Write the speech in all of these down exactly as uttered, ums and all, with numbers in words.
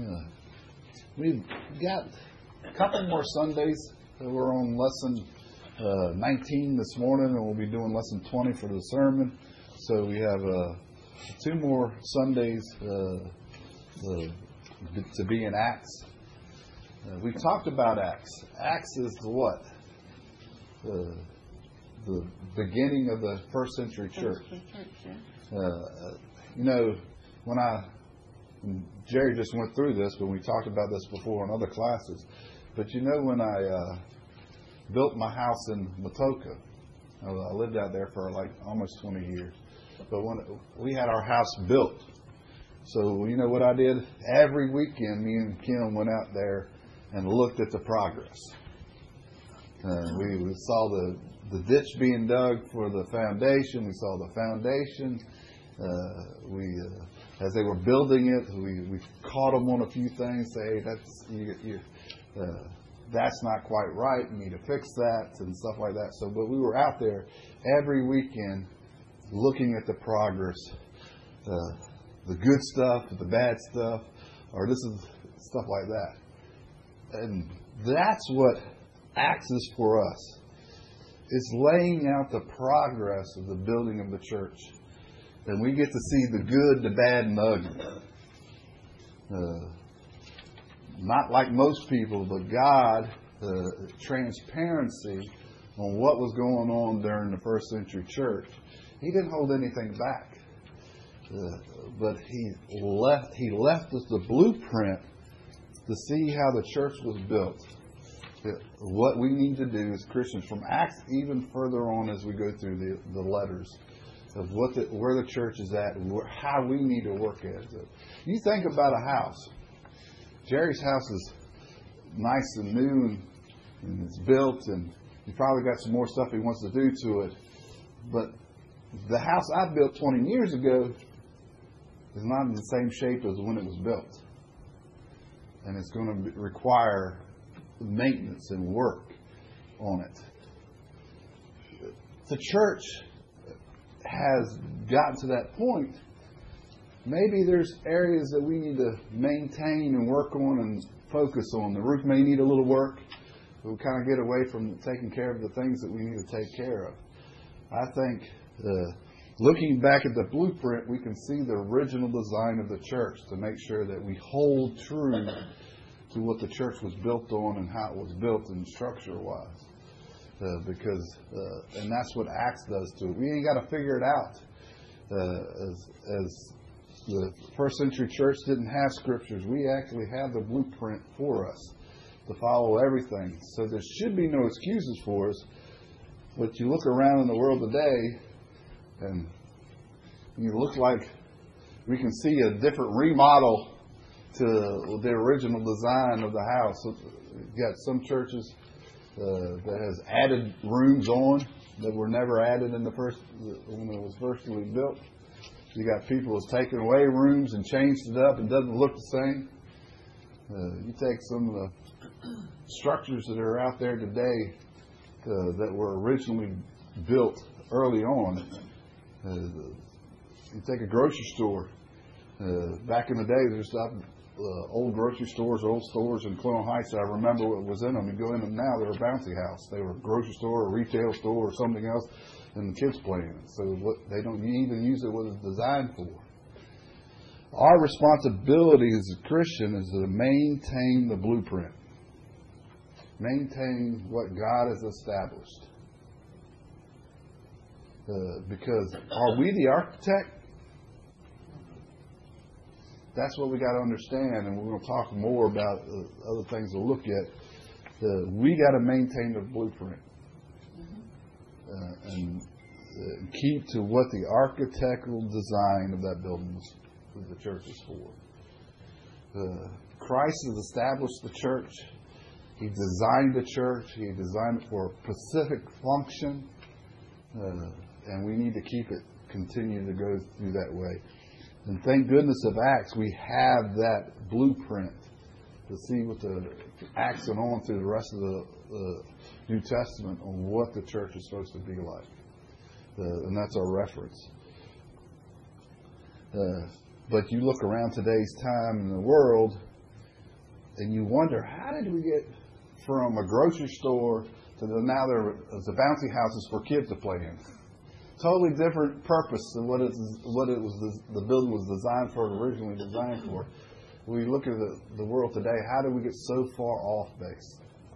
Uh, we've got a couple more Sundays. We're on lesson uh, nineteen this morning, and we'll be doing lesson twenty for the sermon. So we have uh, two more Sundays uh, uh, to be in Acts. Uh, we've talked about Acts. Acts is the what? The, the beginning of the first century church. Uh, you know, when I, Jerry just went through this, but we talked about this before in other classes. But you know, when I uh, built my house in Matoka, I lived out there for like almost twenty years. But when we had our house built, so you know what I did? Every weekend, me and Kim went out there and looked at the progress. Uh, we, we saw the, the ditch being dug for the foundation. We saw the foundation. Uh, we, uh, as they were building it, we, we caught them on a few things. Say, hey, that's you, you, uh, that's not quite right. You need to fix that and stuff like that. So, but we were out there every weekend looking at the progress, uh, the good stuff, the bad stuff, or this is stuff like that. And that's what Acts is for us. It's laying out the progress of the building of the church. And we get to see the good, the bad, and the ugly. Uh, not like most people, but God, uh, transparency on what was going on during the first century church. He didn't hold anything back. Uh, but he left, he left us the blueprint to see how the church was built. What we need to do as Christians, from Acts even further on as we go through the, the letters, of what the, where the church is at and where, how we need to work at it. You think about a house. Jerry's house is nice and new and, and it's built, and he probably got some more stuff he wants to do to it. But the house I built twenty years ago is not in the same shape as when it was built. And it's going to require maintenance and work on it. The church has gotten to that point. Maybe there's areas that we need to maintain and work on and focus on. The roof may need a little work. We'll kind of get away from taking care of the things that we need to take care of. I think uh, looking back at the blueprint, we can see the original design of the church to make sure that we hold true to what the church was built on and how it was built and structure-wise. Uh, because, uh, and that's what Acts does to it. We ain't got to figure it out. Uh, as, as the first century church didn't have scriptures, we actually have the blueprint for us to follow everything. So there should be no excuses for us. But you look around in the world today, and you look like we can see a different remodel to the original design of the house. You've got some churches uh, that has added rooms on that were never added in the first when it was firstly built. You got people who's taken away rooms and changed it up and doesn't look the same. Uh, you take some of the structures that are out there today uh, that were originally built early on. Uh, you take a grocery store. Uh, back in the day, there's uh, old grocery stores, old stores in Clone Heights. I remember what was in them. You go in them now, they're a bouncy house. They were a grocery store, a retail store, or something else, and the kids playing it. So what, they don't even use it what it's designed for. Our responsibility as a Christian is to maintain the blueprint. Maintain what God has established. Uh, because are we the architect? That's what we got to understand, and we're going to talk more about uh, other things we'll look at. Uh, we got to maintain the blueprint uh, and uh, keep to what the architectural design of that building was, the church is for. Uh, Christ has established the church. He designed the church. He designed it for a specific function, uh, and we need to keep it, continue to go through that way. And thank goodness of Acts, we have that blueprint to see what the Acts and on through the rest of the uh, New Testament on what the church is supposed to be like. Uh, and that's our reference. Uh, but you look around today's time in the world, and you wonder, how did we get from a grocery store to the, now there is a bouncy houses for kids to play in? Totally different purpose than what it, what it was the building was designed for, originally designed for. We look at the, the world today, how did we get so far off base?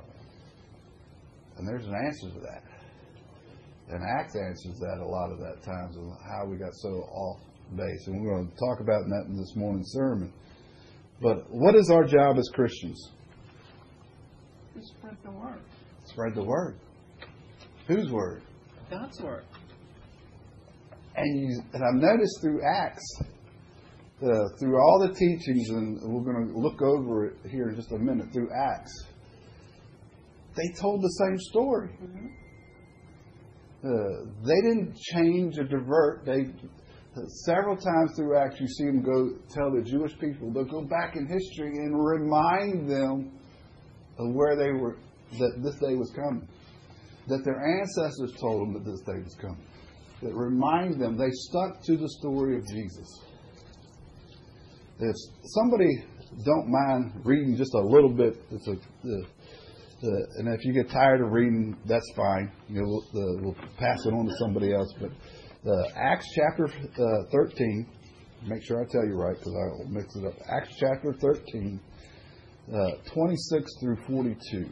And there's an answer to that. And Acts answers that a lot of that times, of how we got so off base. And we're going to talk about that in this morning's sermon. But what is our job as Christians? To spread the word. Spread the word. Whose word? God's word. And, you, and I've noticed through Acts, uh, through all the teachings, and we're going to look over it here in just a minute, through Acts, they told the same story. Mm-hmm. Uh, they didn't change or divert. They uh, several times through Acts, you see them go tell the Jewish people. They'll go back in history and remind them of where they were, that this day was coming, that their ancestors told them that this day was coming. That remind them they stuck to the story of Jesus. If somebody don't mind reading just a little bit, it's a. Uh, Uh, and if you get tired of reading, that's fine. You know, we'll, uh, we'll pass it on to somebody else. But uh, Acts chapter uh, thirteen, make sure I tell you right because I'll mix it up. Acts chapter thirteen, uh, twenty-six through forty-two.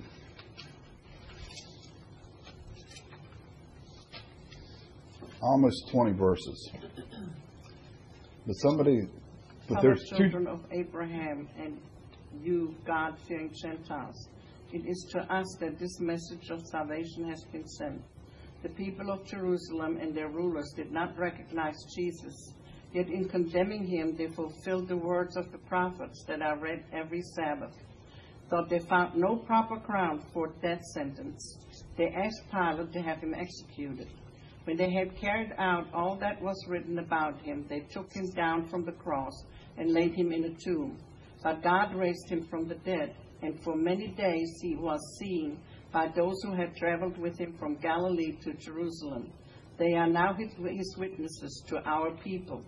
Almost twenty verses. But somebody, but Our there's children two. of Abraham and you, God-fearing Gentiles. It is to us that this message of salvation has been sent. The people of Jerusalem and their rulers did not recognize Jesus, yet in condemning him they fulfilled the words of the prophets that are read every Sabbath. Though they found no proper ground for death sentence, they asked Pilate to have him executed. When they had carried out all that was written about him, they took him down from the cross and laid him in a tomb. But God raised him from the dead, and for many days he was seen by those who had traveled with him from Galilee to Jerusalem. They are now his, his witnesses to our people.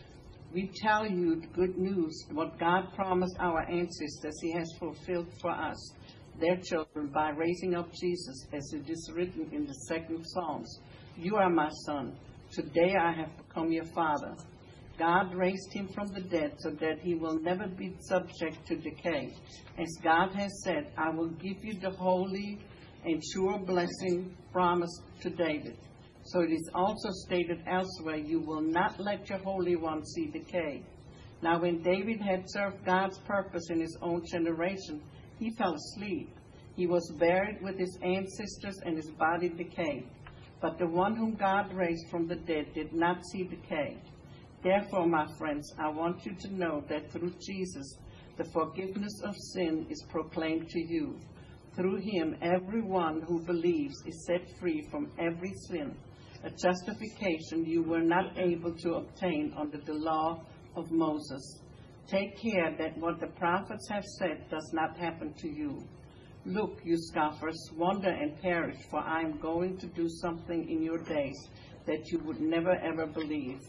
We tell you good news, what God promised our ancestors he has fulfilled for us, their children, by raising up Jesus, as it is written in the second Psalms. You are my son. Today I have become your father. God raised him from the dead so that he will never be subject to decay. As God has said, I will give you the holy and sure blessing promised to David. So it is also stated elsewhere, you will not let your Holy One see decay. Now when David had served God's purpose in his own generation, he fell asleep. He was buried with his ancestors and his body decayed. But the one whom God raised from the dead did not see decay. Therefore, my friends, I want you to know that through Jesus, the forgiveness of sin is proclaimed to you. Through him, everyone who believes is set free from every sin, a justification you were not able to obtain under the law of Moses. Take care that what the prophets have said does not happen to you. Look, you scoffers, wonder and perish, for I am going to do something in your days that you would never ever believe.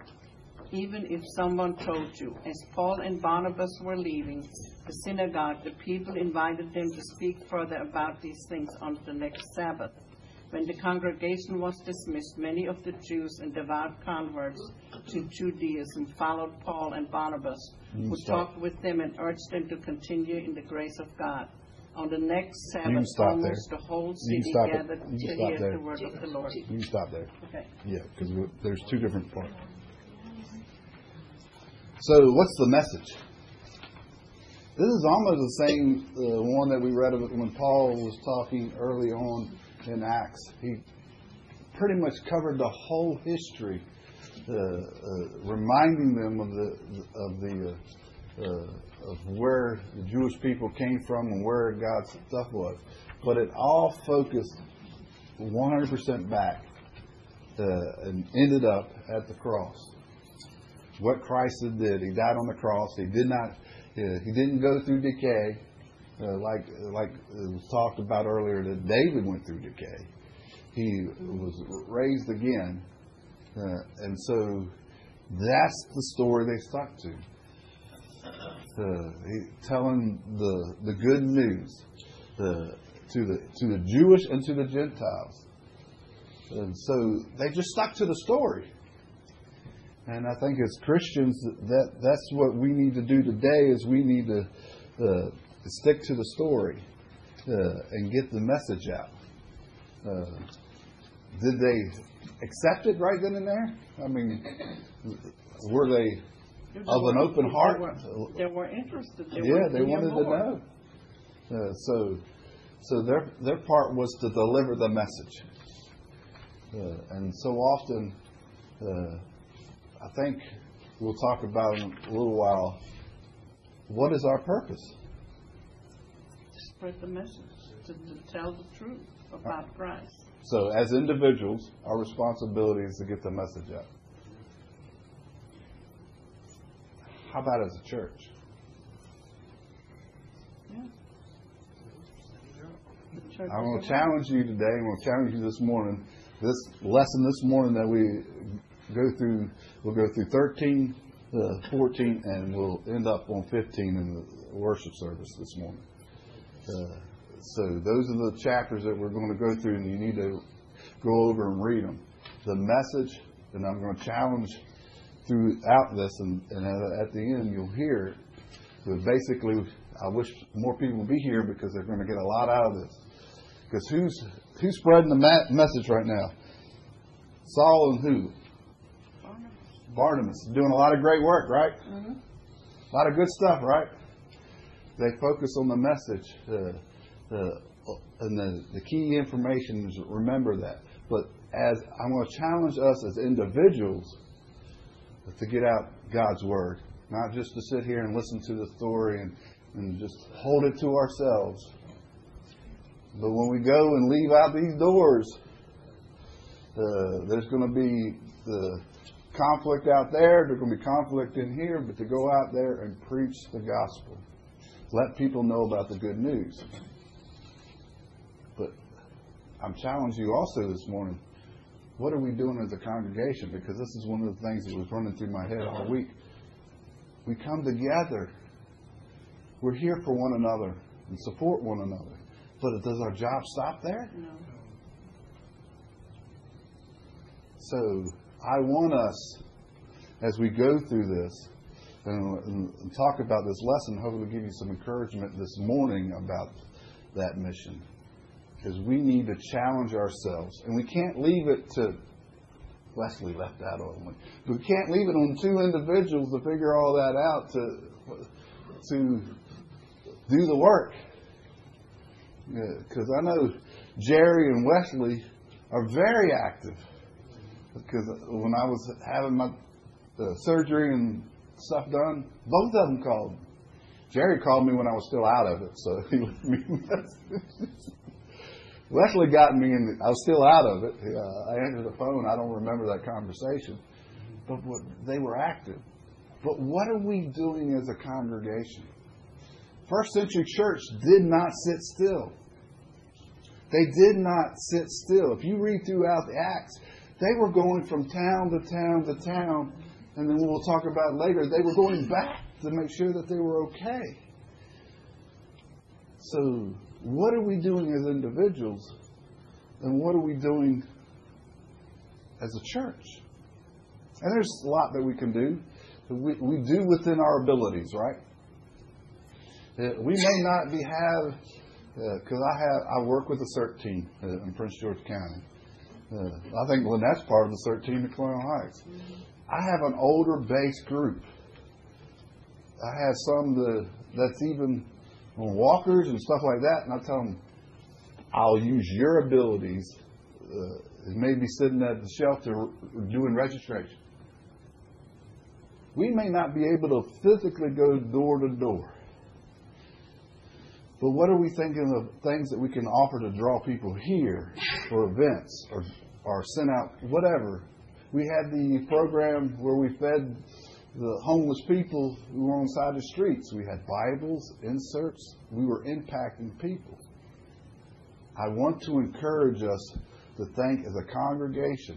Even if someone told you, as Paul and Barnabas were leaving the synagogue, the people invited them to speak further about these things on the next Sabbath. When the congregation was dismissed, many of the Jews and devout converts to Judaism followed Paul and Barnabas, who talked with them and urged them to continue in the grace of God. On the next Sabbath, almost there. the whole city gathered to hear there. the word of the Lord. You can stop there. Okay. Yeah, because there's two different parts. So, what's the message? This is almost the same uh, one that we read of when Paul was talking early on in Acts. He pretty much covered the whole history, uh, uh, reminding them of the of the uh, uh, of where the Jewish people came from and where God's stuff was. But it all focused one hundred percent back uh, and ended up at the cross. What Christ did, He died on the cross. He did not. Uh, he didn't go through decay, uh, like like it was talked about earlier that David went through decay. He was raised again, uh, and so that's the story they stuck to. uh, he, telling the the good news uh, to the to the Jewish and to the Gentiles. And so they just stuck to the story. And I think as Christians, that that's what we need to do today. Is we need to uh, stick to the story uh, and get the message out. Uh, did they accept it right then and there? I mean, were they of an open heart? They were, they were interested. They yeah, wanted they to hear wanted to more. know. Uh, so, so their their part was to deliver the message. Uh, and so often, uh, I think we'll talk about in a little while. What is our purpose? Spread the message, to, to tell the truth about Christ. So, as individuals, our responsibility is to get the message out. How about as a church? Yeah. The church I'm going is to challenge you today. I'm going to challenge you this morning. This lesson this morning that we go through, we'll go through thirteen, uh, fourteen, and we'll end up on fifteen in the worship service this morning. Uh, so those are the chapters that we're going to go through, and you need to go over and read them. The message, and I'm going to challenge throughout this, and, and at, at the end you'll hear. But basically, I wish more people would be here because they're going to get a lot out of this. Because who's who's spreading the ma- message right now? Saul and who? Barnabas. Barnabas. Doing a lot of great work, right? Mm-hmm. A lot of good stuff, right? They focus on the message. Uh, uh, and the, the key information is remember that. But as I'm going to challenge us as individuals to get out God's Word. Not just to sit here and listen to the story and, and just hold it to ourselves. But when we go and leave out these doors, uh, there's going to be the conflict out there. There's going to be conflict in here. But to go out there and preach the gospel. Let people know about the good news. But I'm challenging you also this morning. What are we doing as a congregation? Because this is one of the things that was running through my head all week. We come together. We're here for one another and support one another. But does our job stop there? No. So I want us, as we go through this and, and talk about this lesson, hopefully give you some encouragement this morning about that mission. Because we need to challenge ourselves. And we can't leave it to, Wesley left that on me. We can't leave it on two individuals to figure all that out to, to do the work. Because yeah, I know Jerry and Wesley are very active. Because when I was having my uh, surgery and stuff done, both of them called me. Jerry called me when I was still out of it, so he left me messages. Wesley got me in. The, I was still out of it. Uh, I answered the phone. I don't remember that conversation, but what, they were active. But what are we doing as a congregation? First century church did not sit still. They did not sit still. If you read throughout the Acts, they were going from town to town to town, and then we'll talk about later, they were going back to make sure that they were okay. So, what are we doing as individuals, and what are we doing as a church? And there's a lot that we can do. We, we do within our abilities, right? Uh, we may not be have, because uh, I have I work with the CERT team uh, in Prince George County. Uh, I think Lynette's part of the CERT team at Colonial Heights. I have an older base group. I have some that, that's even on walkers and stuff like that, and I tell them, I'll use your abilities. Uh, maybe sitting at the shelter doing registration. We may not be able to physically go door to door. But what are we thinking of things that we can offer to draw people here for events or, or send out whatever? We had the program where we fed the homeless people who were on the side of the streets. We had Bibles, inserts. We were impacting people. I want to encourage us to think as a congregation,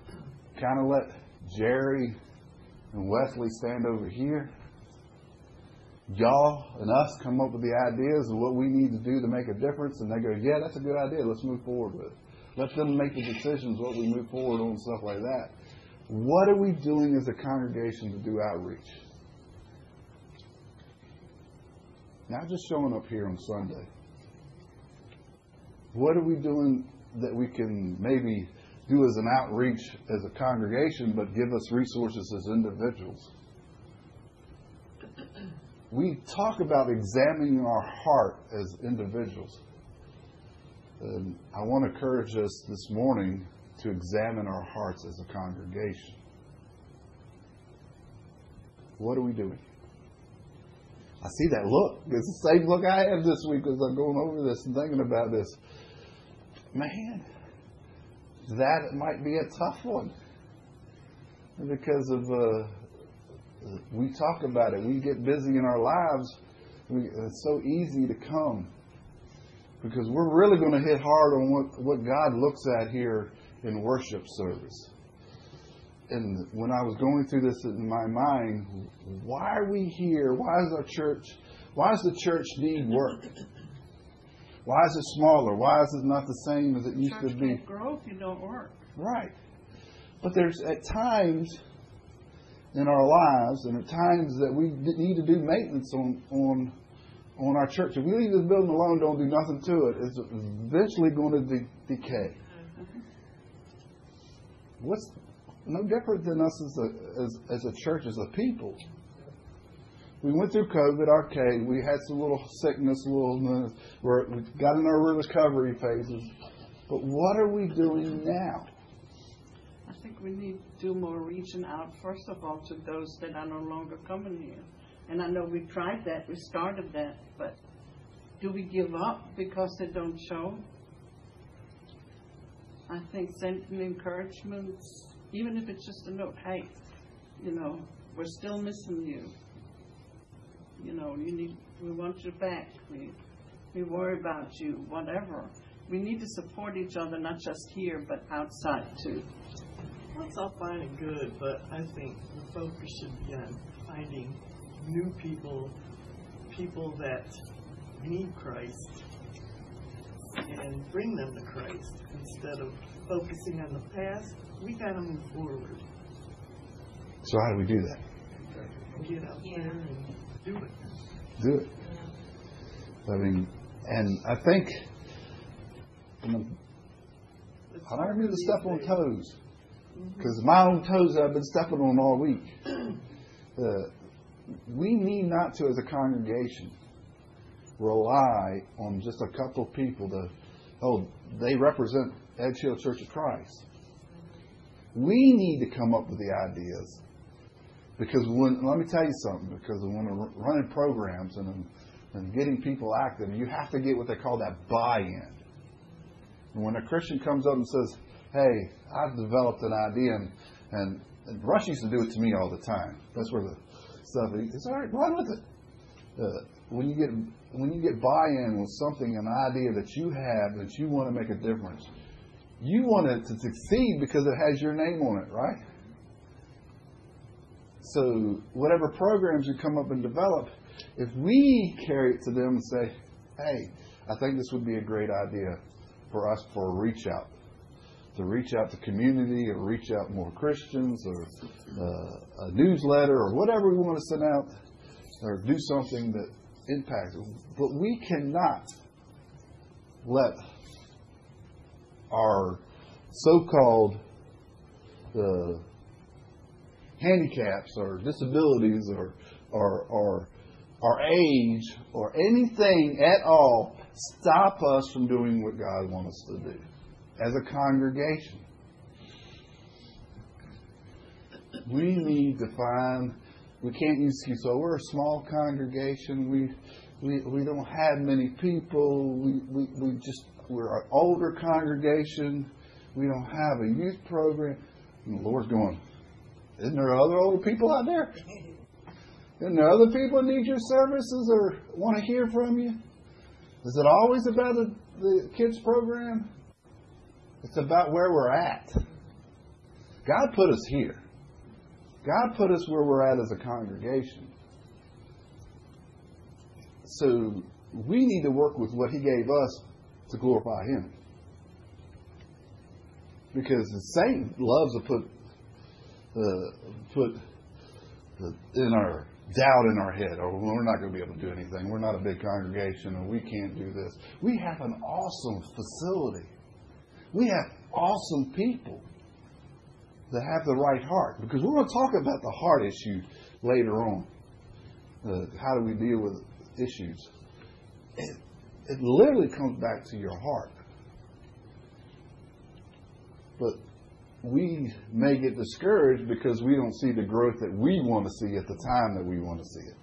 kind of let Jerry and Wesley stand over here y'all and us come up with the ideas of what we need to do to make a difference, and they go, yeah, that's a good idea, let's move forward with it. Let them make the decisions what we move forward on, stuff like that. What are we doing as a congregation to do outreach? Not just showing up here on Sunday. What are we doing that we can maybe do as an outreach as a congregation, but give us resources as individuals? We talk about examining our heart as individuals. And I want to encourage us this morning to examine our hearts as a congregation. What are we doing? I see that look. It's the same look I have this week as I'm going over this and thinking about this. Man, that might be a tough one. Because of, uh, we talk about it. We get busy in our lives. We, it's so easy to come. Because we're really going to hit hard on what, what God looks at here in worship service. And when I was going through this in my mind, why are we here? Why is our church, why does the church need work? Why is it smaller? Why is it not the same as it used church to be? Can't grow if you don't work. Right. But there's at times in our lives, and at times that we need to do maintenance on on on our church. If we leave this building alone, don't do nothing to it, it's eventually going to de- decay. What's no different than us as a as, as a church, as a people. We went through COVID, okay, we had some little sickness, a little, we're, we got in our recovery phases. But what are we doing now? I think we need to do more reaching out, first of all, to those that are no longer coming here. And I know we tried that, we started that, but do we give up because they don't show? I think sending encouragements, even if it's just a note, hey, you know, we're still missing you. You know, you need. We want you back. We we worry about you. Whatever. We need to support each other, not just here, but outside too. That's all fine and good, but I think the focus should be on finding new people, people that need Christ, and bring them to Christ instead of focusing on the past. We got to move forward. So how do we do that? Get out Yeah. there and do it. Do it. I mean, and I think, you know, I don't mean to step on toes, because my own toes I've been stepping on all week. Uh, we need not to, as a congregation, rely on just a couple of people to, oh, they represent Edge Hill Church of Christ. We need to come up with the ideas. Because when, let me tell you something, because when we're running programs and, and getting people active, you have to get what they call that buy-in. And when a Christian comes up and says, hey, I've developed an idea, and, and, and Rush used to do it to me all the time. That's where the stuff is. It's all right, run with it. Uh, when you get when you get buy-in with something, an idea that you have, that you want to make a difference, you want it to succeed because it has your name on it, right? So whatever programs you come up and develop, if we carry it to them and say, hey, I think this would be a great idea for us for a reach out, to reach out to community or reach out more Christians or uh, a newsletter or whatever we want to send out or do something that impacts it. But we cannot let our so-called uh, handicaps or disabilities or, or, or our age or anything at all stop us from doing what God wants us to do as a congregation. We need to find, we can't use excuse, so we're a small congregation, we we, we don't have many people, we, we, we just, we're an older congregation, we don't have a youth program. And the Lord's going, isn't there other older people out there? Isn't there other people that need your services or want to hear from you? Is it always about the, the kids program? It's about where we're at. God put us here. God put us where we're at as a congregation. so we need to work with what He gave us to glorify Him. Because the Satan loves to put uh, put uh, in our doubt in our head, or we're not going to be able to do anything. We're not a big congregation, and we can't do this. We have an awesome facility. We have awesome people that have the right heart. Because we're going to talk about the heart issue later on. Uh, how do we deal with issues? It, it literally comes back to your heart. But we may get discouraged because we don't see the growth that we want to see at the time that we want to see it.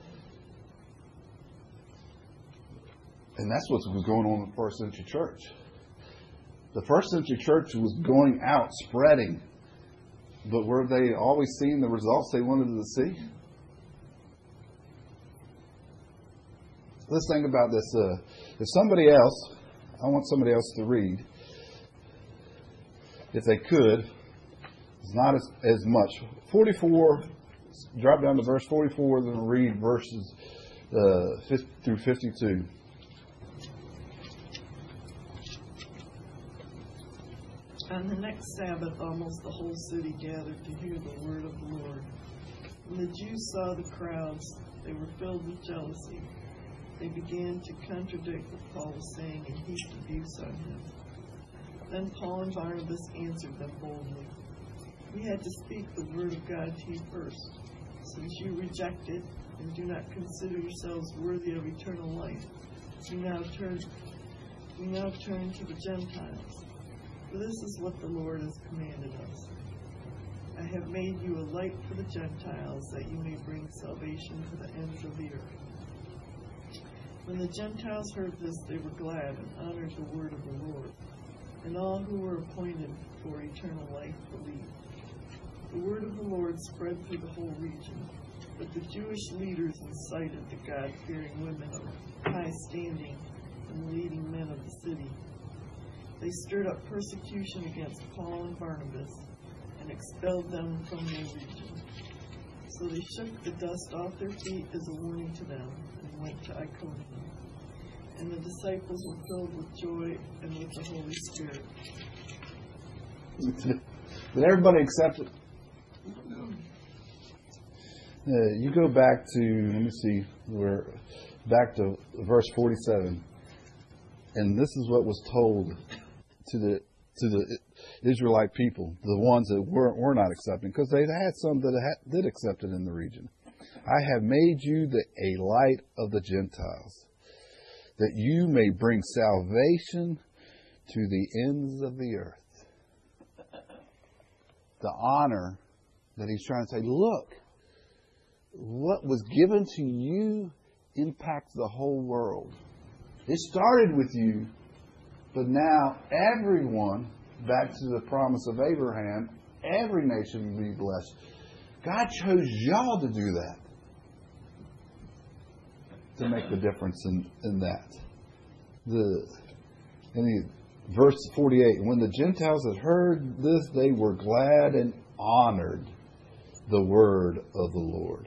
And that's what was going on in the first century church. The first century church was going out, spreading. But were they always seeing the results they wanted to see? Let's think about this. Uh, if somebody else, I want somebody else to read, if they could, it's not as, as much. forty-four, drop down to verse forty-four, then read verses uh, fifty through fifty-two. On the next Sabbath, almost the whole city gathered to hear the word of the Lord. When the Jews saw the crowds, they were filled with jealousy. They began to contradict what Paul was saying and heaped abuse on him. Then Paul and Barnabas answered them boldly. We had to speak the word of God to you first. Since you reject it and do not consider yourselves worthy of eternal life, we now turn, we now turn to the Gentiles. For this is what the Lord has commanded us. I have made you a light for the Gentiles, that you may bring salvation to the ends of the earth. When the Gentiles heard this, they were glad and honored the word of the Lord. And all who were appointed for eternal life believed. The word of the Lord spread through the whole region, but the Jewish leaders incited the God-fearing women of high standing and the leading men of the city. They stirred up persecution against Paul and Barnabas and expelled them from their region. So they shook the dust off their feet as a warning to them and went to Iconium. And the disciples were filled with joy and with the Holy Spirit. Did everybody accept it? Uh, you go back to, let me see, we're back to verse forty-seven. And this is what was told to the to the Israelite people, the ones that were, were not accepting, because they had some that had, did accept it in the region. I have made you the, a light of the Gentiles, that you may bring salvation to the ends of the earth. The honor that he's trying to say, look, what was given to you impacts the whole world. It started with you, but now everyone, back to the promise of Abraham, every nation will be blessed. God chose y'all to do that, to make the difference in, in that. The in the, verse forty-eight, when the Gentiles had heard this, they were glad and honored the word of the Lord.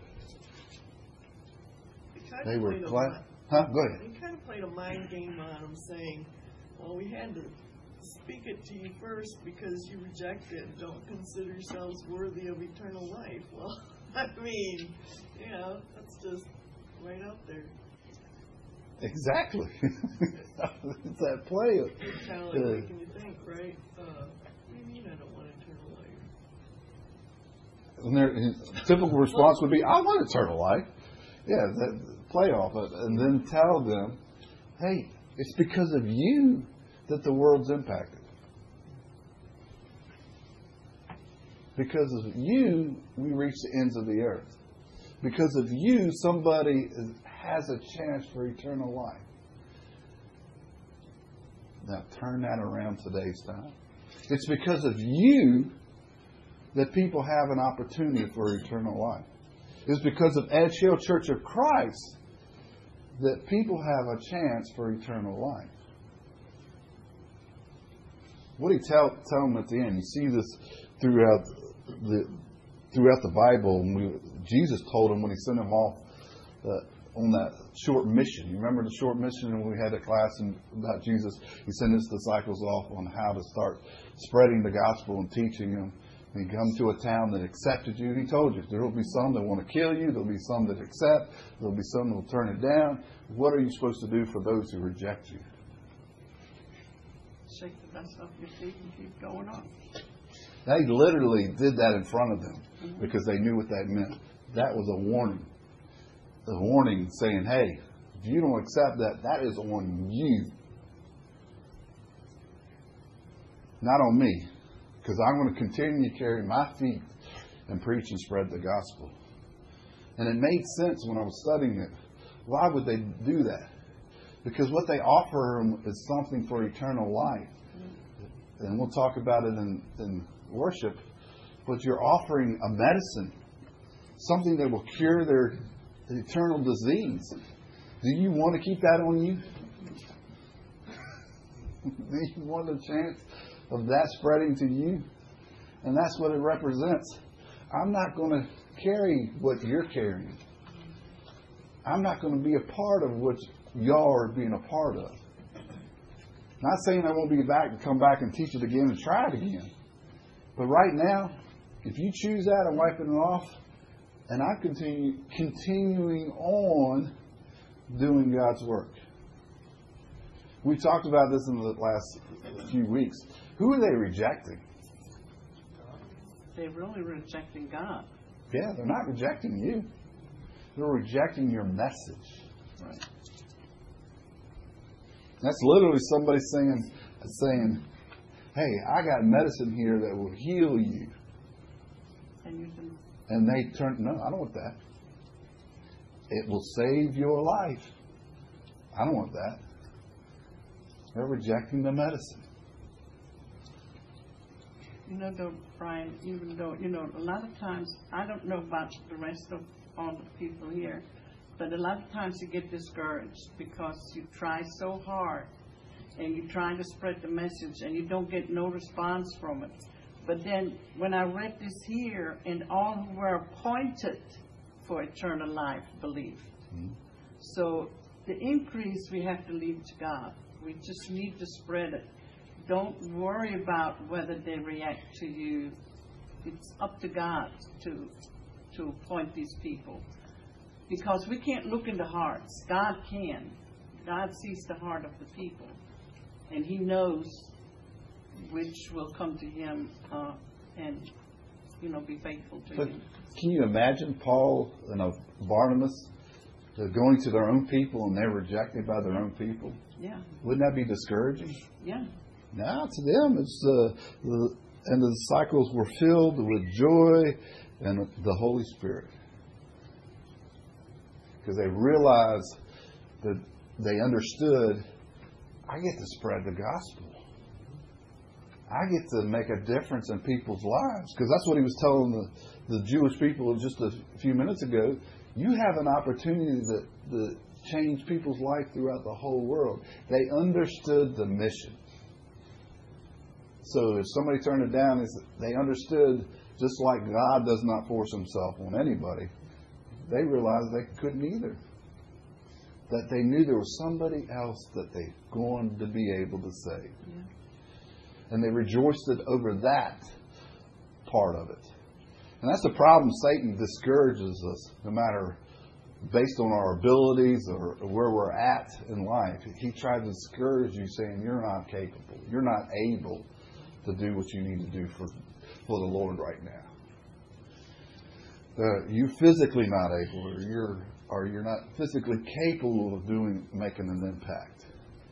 They were glad. Huh? Go ahead. They kind of played a mind game on them, saying, well, we had to speak it to you first because you reject it and don't consider yourselves worthy of eternal life. Well, I mean, you know, that's just right out there. Exactly. It's that play. It's kind of like uh, making you think, right? Uh, what do you mean I don't want eternal life? And their his typical response would be, I want eternal life. Yeah, that play off it. And then tell them, hey, it's because of you that the world's impacted. Because of you, we reach the ends of the earth. Because of you, somebody has a chance for eternal life. Now, turn that around today's time. It's because of you that people have an opportunity for eternal life. It's because of Edge Hill Church of Christ that people have a chance for eternal life. What do you tell, tell them at the end? You see this throughout the throughout the Bible. We, Jesus told them when he sent them off uh, on that short mission. You remember the short mission when we had a class in, about Jesus? He sent his disciples off on how to start spreading the gospel and teaching them. And you come to a town that accepted you. He told you there will be some that want to kill you. There will be some that accept. There will be some that will turn it down. What are you supposed to do for those who reject you? Shake the dust off your feet and keep going on. They literally did that in front of them because they knew what that meant. That was a warning. A warning saying, hey, if you don't accept that, that is on you. Not on me. Because I'm going to continue to carry my feet and preach and spread the gospel. And it made sense when I was studying it. Why would they do that? Because what they offer them is something for eternal life. And we'll talk about it in, in worship. But you're offering a medicine. Something that will cure their eternal disease. Do you want to keep that on you? Do you want a chance of that spreading to you? And that's what it represents. I'm not going to carry what you're carrying. I'm not going to be a part of what y'all are being a part of. Not saying I won't be back and come back and teach it again and try it again. But right now, if you choose that, I'm wiping it off. And I'm continue, continuing on doing God's work. We talked about this in the last few weeks. Who are they rejecting? They're really rejecting God. Yeah, they're not rejecting you. They're rejecting your message. Right. That's literally somebody saying, saying, hey, I got medicine here that will heal you. And you can... And they turn, no, I don't want that. It will save your life. I don't want that. They're rejecting the medicine. You know, though, Brian, even though, you know, a lot of times, I don't know about the rest of all the people here, but a lot of times you get discouraged because you try so hard and you try to spread the message and you don't get no response from it. But then when I read this here, and all who were appointed for eternal life believe. Mm-hmm. So the increase we have to leave to God. We just need to spread it. Don't worry about whether they react to you. It's up to God to to appoint these people. Because we can't look into hearts. God can. God sees the heart of the people. And He knows which will come to Him uh, and, you know, be faithful to but Him. Can you imagine Paul and uh, Barnabas uh, going to their own people and they're rejected by their own people? Yeah. Wouldn't that be discouraging? Yeah. Now to them, it's uh, the and the disciples were filled with joy and the Holy Spirit because they realized that they understood. I get to spread the gospel. I get to make a difference in people's lives. Because that's what he was telling the, the Jewish people just a few minutes ago. You have an opportunity to, to change people's life throughout the whole world. They understood the mission. So if somebody turned it down, they understood, just like God does not force Himself on anybody, they realized they couldn't either. That they knew there was somebody else that they going to be able to save. Yeah. And they rejoiced over that part of it. And that's the problem. Satan discourages us, no matter based on our abilities or where we're at in life. He tries to discourage you, saying you're not capable. You're not able to do what you need to do for, for the Lord right now. Uh, you're physically not able, or you're or you're not physically capable of doing making an impact.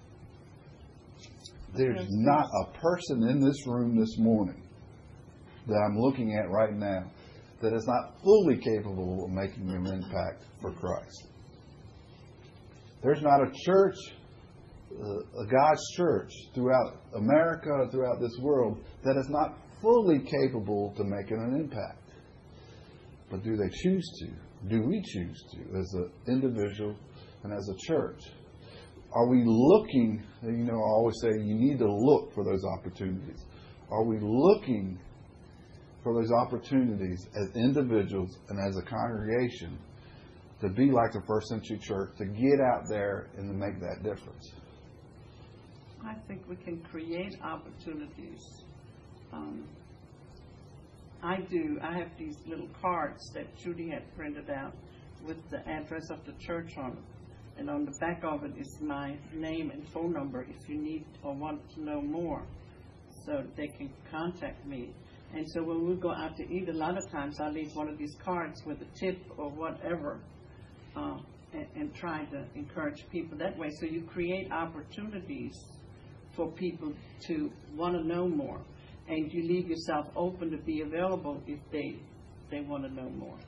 There's not a person in this room this morning that I'm looking at right now that is not fully capable of making an impact for Christ. There's not a church, uh, a God's church throughout America, throughout this world, that is not fully capable to making an impact. But do they choose to? Do we choose to as an individual and as a church? Are we looking, you know, I always say you need to look for those opportunities. Are we looking for those opportunities as individuals and as a congregation to be like the first century church, to get out there and to make that difference? I think we can create opportunities. Um, I do. I have these little cards that Judy had printed out with the address of the church on it. And on the back of it is my name and phone number if you need or want to know more. So they can contact me. And so when we go out to eat, a lot of times I leave one of these cards with a tip or whatever uh, and, and try to encourage people that way. So you create opportunities for people to want to know more. And you leave yourself open to be available if they they want to know more.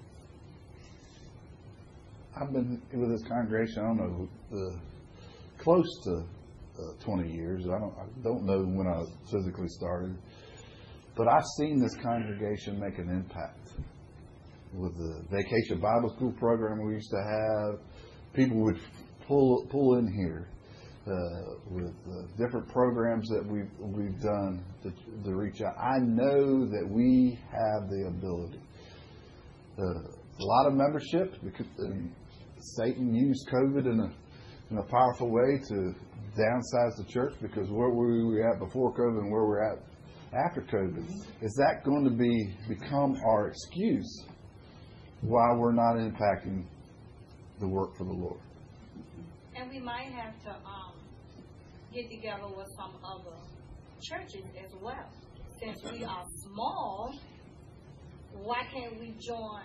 I've been with this congregation, I don't know, uh, close to uh, twenty years. I don't, I don't know when I physically started. But I've seen this congregation make an impact. With the Vacation Bible School program we used to have, people would pull pull in here uh, with uh, different programs that we've, we've done to, to reach out. I know that we have the ability. Uh, a lot of membership, because um, Satan used COVID in a, in a powerful way to downsize the church, because where we were at before COVID and where we're at after COVID, is that going to be become our excuse why we're not impacting the work for the Lord? And we might have to um, get together with some other churches as well. Since we are small, why can't we join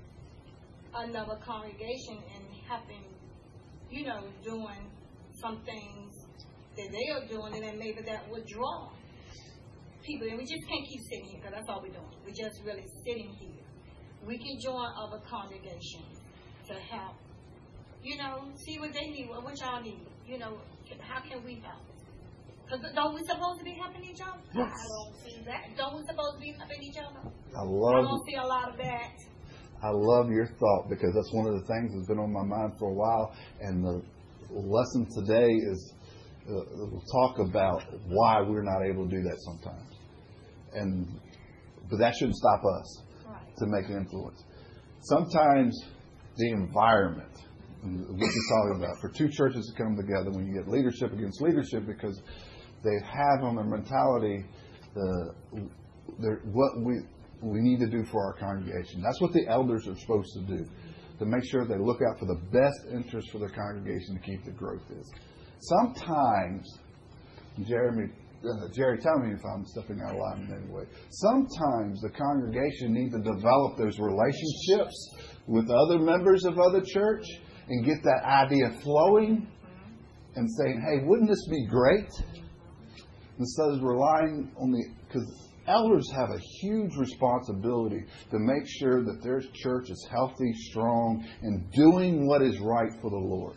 another congregation and helping, you know, doing some things that they are doing, and then maybe that would draw people. And we just can't keep sitting here, because that's all we're doing. We're just really sitting here. We can join other congregations to help, you know, see what they need, what y'all need. You know, how can we help? Because don't we supposed to be helping each other? Yes. I don't see that. Don't we supposed to be helping each other? I I love don't see a lot of that. I love your thought, because that's one of the things that's been on my mind for a while. And the lesson today is uh, we'll talk about why we're not able to do that sometimes. And but that shouldn't stop us Right. to make an influence. Sometimes the environment, what you're talking about, for two churches to come together, when you get leadership against leadership, because they have on their mentality uh, what we we need to do for our congregation. That's what the elders are supposed to do, to make sure they look out for the best interest for the congregation to keep the growth is. Sometimes, Jeremy, uh, Jerry, tell me if I'm stepping out of line in any way. Sometimes the congregation needs to develop those relationships with other members of other church and get that idea flowing and saying, hey, wouldn't this be great? Instead of relying on the, because elders have a huge responsibility to make sure that their church is healthy, strong, and doing what is right for the Lord.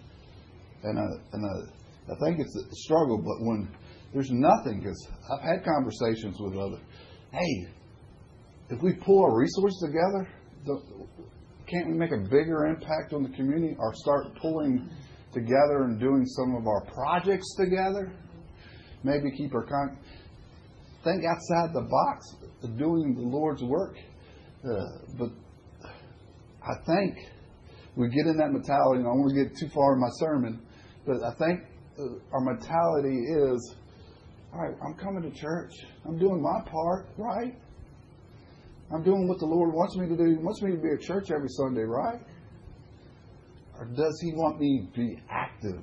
And, I, and I, I think it's a struggle, but when there's nothing, because I've had conversations with others, hey, if we pull our resources together, can't we make a bigger impact on the community, or start pulling together and doing some of our projects together? Maybe keep our con- think outside the box, doing the Lord's work. Uh, but I think we get in that mentality, and I don't want to get too far in my sermon, but I think uh, our mentality is, all right, I'm coming to church. I'm doing my part, right? I'm doing what the Lord wants me to do. He wants me to be at church every Sunday, right? Or does He want me to be active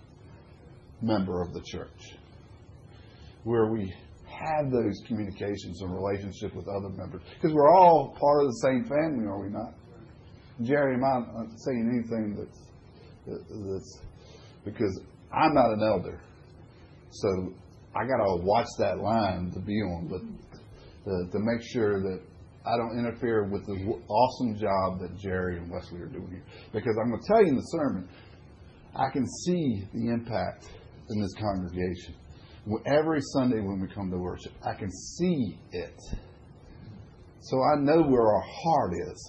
member of the church, where we have those communications and relationship with other members? Because we're all part of the same family, are we not? Jerry, am I not saying anything that's, that's because I'm not an elder, so I got to watch that line to be on, but uh, to make sure that I don't interfere with the awesome job that Jerry and Wesley are doing here. Because I'm going to tell you in the sermon, I can see the impact in this congregation. Every Sunday when we come to worship, I can see it. So I know where our heart is.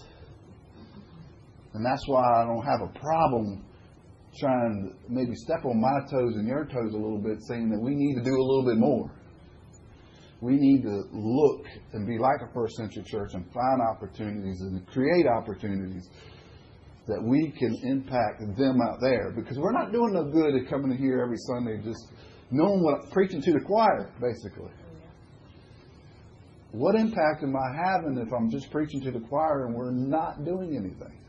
And that's why I don't have a problem trying to maybe step on my toes and your toes a little bit, saying that we need to do a little bit more. We need to look and be like a first century church and find opportunities and create opportunities that we can impact them out there. Because we're not doing no good at coming in here every Sunday just knowing what I'm preaching to the choir, basically. What impact am I having if I'm just preaching to the choir and we're not doing anything?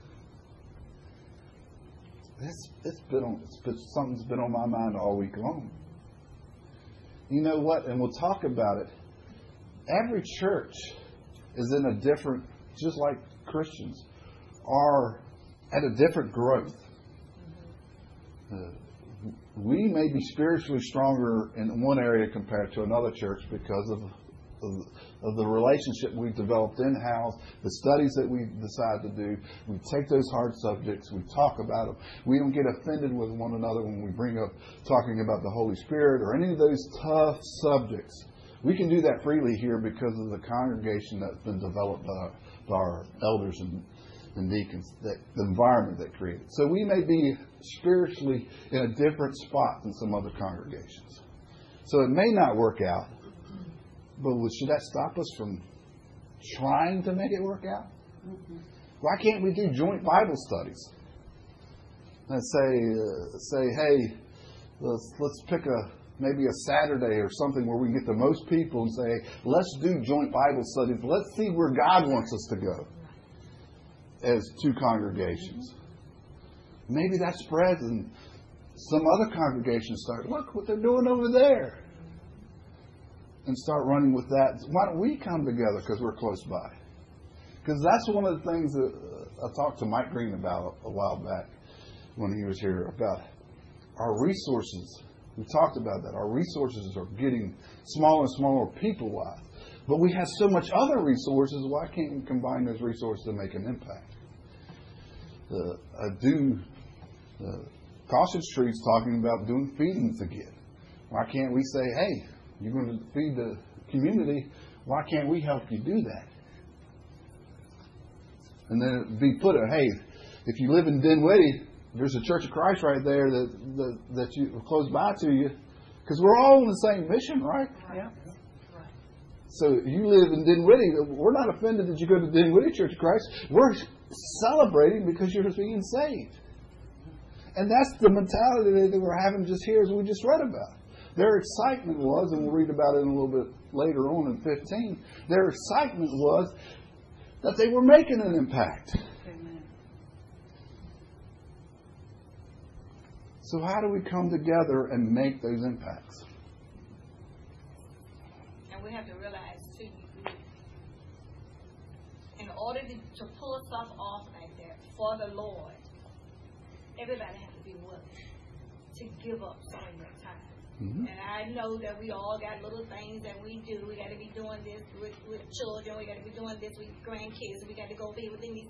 It's, it's been on, it's been, something's been on my mind all week long. You know what? And we'll talk about it. Every church is in a different, just like Christians, are at a different growth. Uh, we may be spiritually stronger in one area compared to another church because of, of, of the relationship we've developed in-house, the studies that we decide to do. We take those hard subjects, we talk about them. We don't get offended with one another when we bring up talking about the Holy Spirit or any of those tough subjects. We can do that freely here because of the congregation that's been developed by our, by our elders and, and deacons, that, the environment they created. So we may be spiritually in a different spot than some other congregations. So it may not work out, but should that stop us from trying to make it work out? Mm-hmm. Why can't we do joint Bible studies? And say, uh, say, hey, let's let's pick a maybe a Saturday or something where we can get the most people and say, let's do joint Bible studies. Let's see where God wants us to go as two congregations. Maybe that spreads and some other congregations start, look what they're doing over there. And start running with that. Why don't we come together because we're close by? Because that's one of the things that I talked to Mike Green about a while back when he was here, about our resources. We talked about that. Our resources are getting smaller and smaller people-wise. But we have so much other resources, why can't we combine those resources to make an impact? Uh, I do, uh, Caution Street's talking about doing feedings again. Why can't we say, hey, you're going to feed the community, why can't we help you do that? And then it'd be put a, hey, if you live in Dinwiddie, there's a Church of Christ right there that that, that you close by to you, because we're all on the same mission, right? Yeah. So you live in Dinwiddie. We're not offended that you go to Dinwiddie Church of Christ. We're celebrating because you're being saved. And that's the mentality that we're having just here as we just read about. Their excitement was, and we'll read about it a little bit later on in fifteen, their excitement was that they were making an impact. Amen. So how do we come together and make those impacts? And we have to realize, too, in order to, to pull stuff off like that for the Lord, everybody has to be willing to give up some of their time. Mm-hmm. And I know that we all got little things that we do. We got to be doing this with, with children. We got to be doing this with grandkids. We got to go be with them.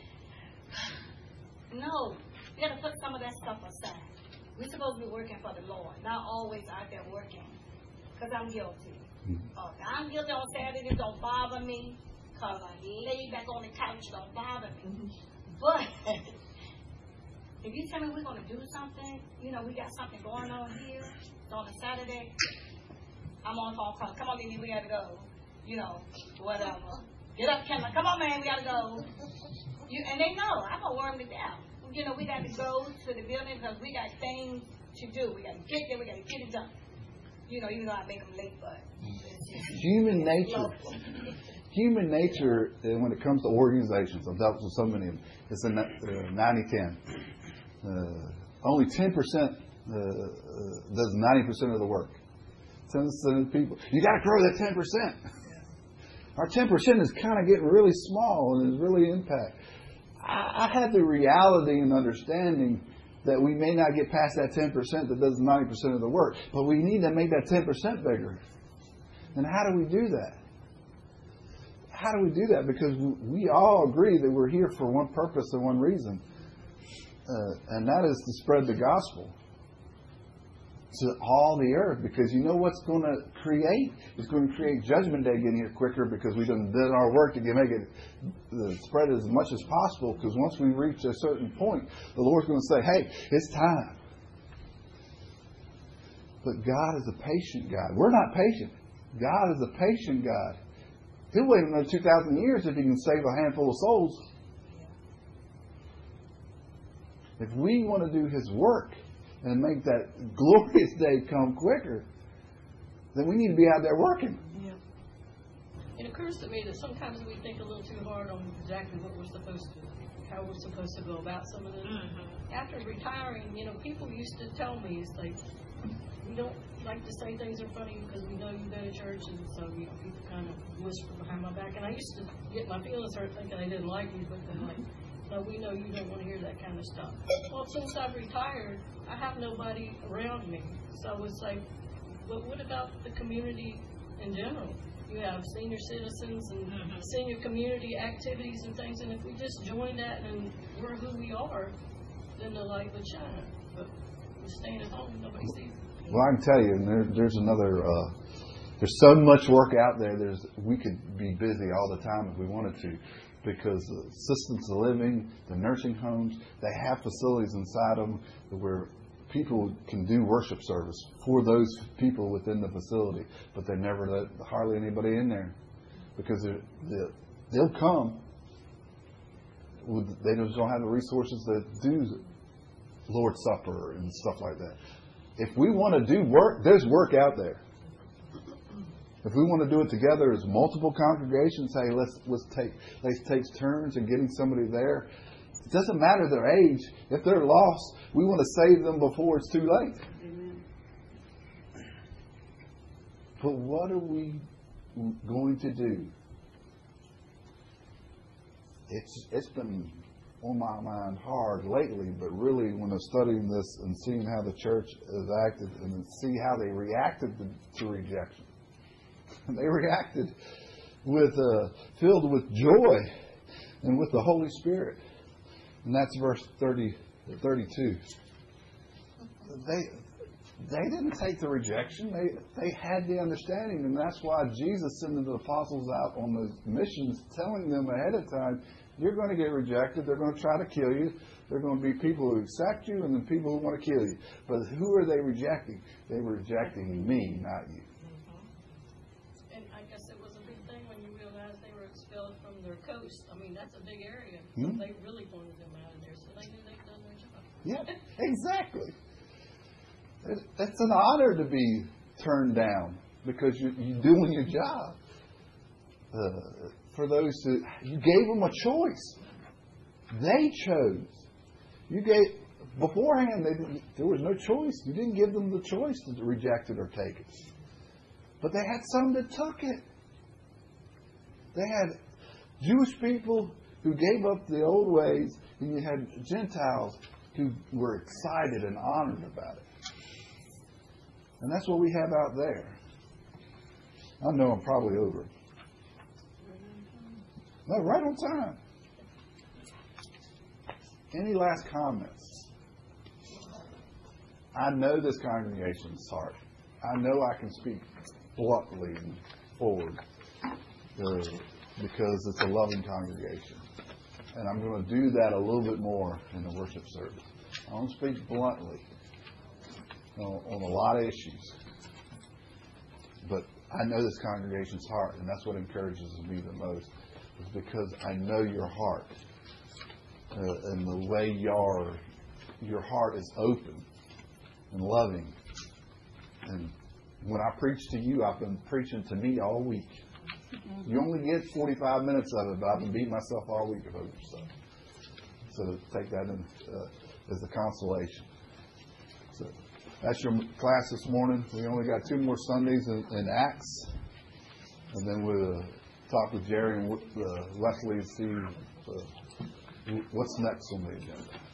No, we got to put some of that stuff aside. We're supposed to be working for the Lord, not always out there working. Because I'm guilty. Mm-hmm. Uh, I'm guilty on Saturdays. Don't bother me. Because I lay back on the couch. Don't bother me. Mm-hmm. But if you tell me we're going to do something, you know, we got something going on here. On a Saturday, I'm on phone call. Come on, baby, we gotta go. You know, whatever. Get up, Kendall. Come on, man, we gotta go. You, and they know I'm gonna worm it down. You know, we got to go to the building because we got things to do. We got to get there. We got to get it done. You know, even though I make them late, but human nature. Human nature, when it comes to organizations, I've dealt with so many of them. It's a ninety ten. Uh, only ten percent. Uh, uh, does ninety percent of the work. ten percent of the people. You got to grow that ten percent. Our ten percent is kind of getting really small and is really impact. I, I had the reality and understanding that we may not get past that ten percent that does ninety percent of the work, but we need to make that ten percent bigger. And how do we do that? How do we do that? Because we all agree that we're here for one purpose and one reason, uh, and that is to spread the gospel to all the earth, because you know what's going to create? It's going to create Judgment Day getting here quicker because we've done did our work to get, make it uh, spread as much as possible, because once we reach a certain point, the Lord's going to say, hey, it's time. But God is a patient God. We're not patient. God is a patient God. He'll wait another two thousand years if he can save a handful of souls. If we want to do His work and make that glorious day come quicker, then we need to be out there working. It occurs to me that sometimes we think a little too hard on exactly what we're supposed to, how we're supposed to go about some of this. Mm-hmm. After retiring, you know, people used to tell me, it's like, we don't like to say things in front of you because we know you go to church, and so, you know, people kind of whisper behind my back. And I used to get my feelings hurt thinking they didn't like me, but they're like, no, we know you don't want to hear that kind of stuff. Well, since I've retired, I have nobody around me. So it's like, but what about the community in general? You have senior citizens and mm-hmm. senior community activities and things, and if we just join that and we're who we are, then the light would shine. But we're staying at home, nobody sees it. Well, I can tell you, and there, there's another, uh, there's so much work out there, there's we could be busy all the time if we wanted to, because the assistance of living, the nursing homes, they have facilities inside them where people can do worship service for those people within the facility, but they never let hardly anybody in there because they're, they'll come. With, they just don't have the resources that do Lord's Supper and stuff like that. If we want to do work, there's work out there. If we want to do it together as multiple congregations, hey, let's let's take let's take turns in getting somebody there. It doesn't matter their age. If they're lost, we want to save them before it's too late. Amen. But what are we going to do? It's it's been on my mind hard lately, but really when I'm studying this and seeing how the church has acted and see how they reacted to, to rejection. They reacted with uh, filled with joy and with the Holy Spirit. And that's verse thirty, thirty-two. They they didn't take the rejection. They they had the understanding, and that's why Jesus sent the apostles out on the missions, telling them ahead of time, you're going to get rejected. They're going to try to kill you. There are going to be people who accept you, and then people who want to kill you. But who are they rejecting? They were rejecting me, not you. Mm-hmm. And I guess it was a big thing when you realized they were expelled from their coast. I mean, that's a big area. So hmm? They really wanted them out of there, so they knew they'd done their job. Yeah, exactly. It's an honor to be turned down because you're, you're doing your job. Uh, for those who you gave them a choice, they chose. You gave beforehand. They didn't, there was no choice. You didn't give them the choice to reject it or take it. But they had some that took it. They had Jewish people who gave up the old ways, and you had Gentiles who were excited and honored about it. And that's what we have out there. I know I'm probably over. No, right on time. Any last comments? I know this congregation's heart. I know I can speak bluntly and forward uh, because it's a loving congregation. And I'm going to do that a little bit more in the worship service. I want to speak bluntly on, on a lot of issues. But I know this congregation's heart, and that's what encourages me the most, is because I know your heart. Uh, and the way your, your heart is open and loving. And when I preach to you, I've been preaching to me all week. You only get forty-five minutes of it, but I've been beating myself all week over stuff. So take that in, uh, as a consolation. So that's your class this morning. We only got two more Sundays in, in Acts. And then we'll uh, talk with Jerry and uh, Leslie and see uh, what's next on the agenda.